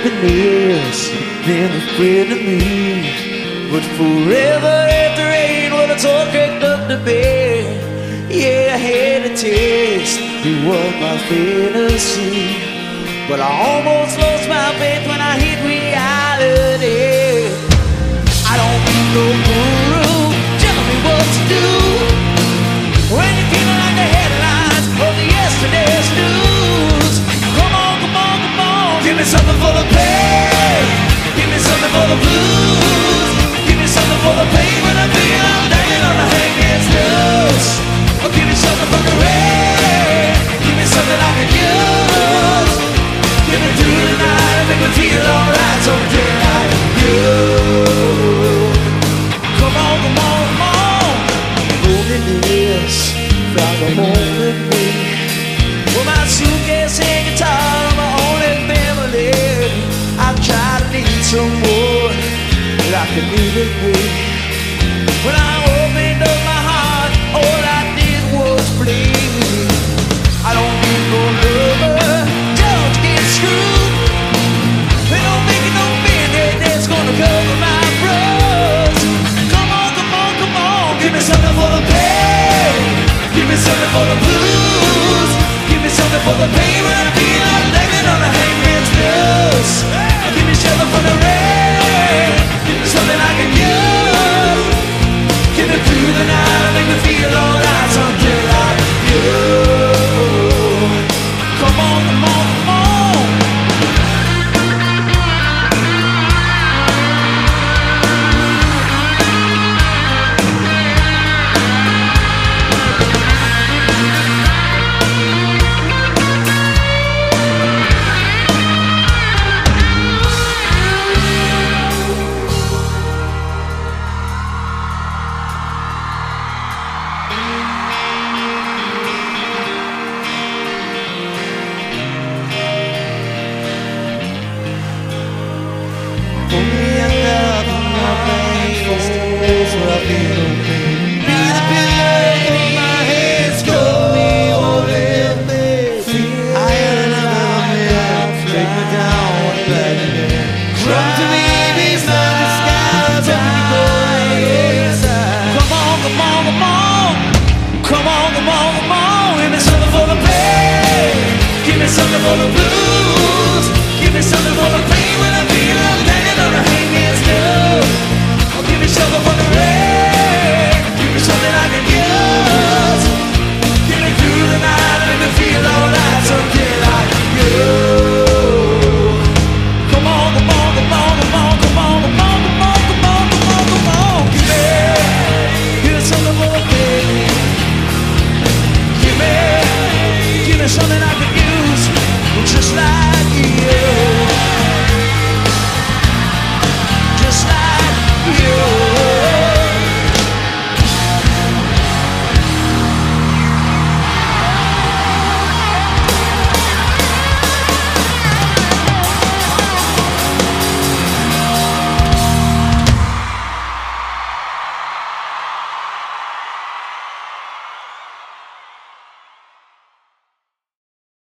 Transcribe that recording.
happiness, been a friend to me. But forever after rain, when it's all cracked up to bed, yeah, I had a taste, it was my fantasy. But I almost lost my faith when I hit reality. I don't need no guru, tell me what to do when you're feeling like the headlines of the yesterday's news. Come on, come on, come on, give me something for the pain, give me something for the blues, give me something for the pain when I feel I'm hanging on the hangman's noose. Or give me something for the rain, give me something I can use. Give me through the night and make me feel alright, something like you. Come on, come on, come on. Loneliness found a home with me. With my suitcase and guitar, my only family. I try to need someone that I can leave it with. When I opened up my heart, all I did was bleed. I don't need no lover, don't get screwed. They don't make it no band-aid that's gonna cover my bruise. Come on, come on, come on, give me something for the pain, give me something for the blues, give me something for the pain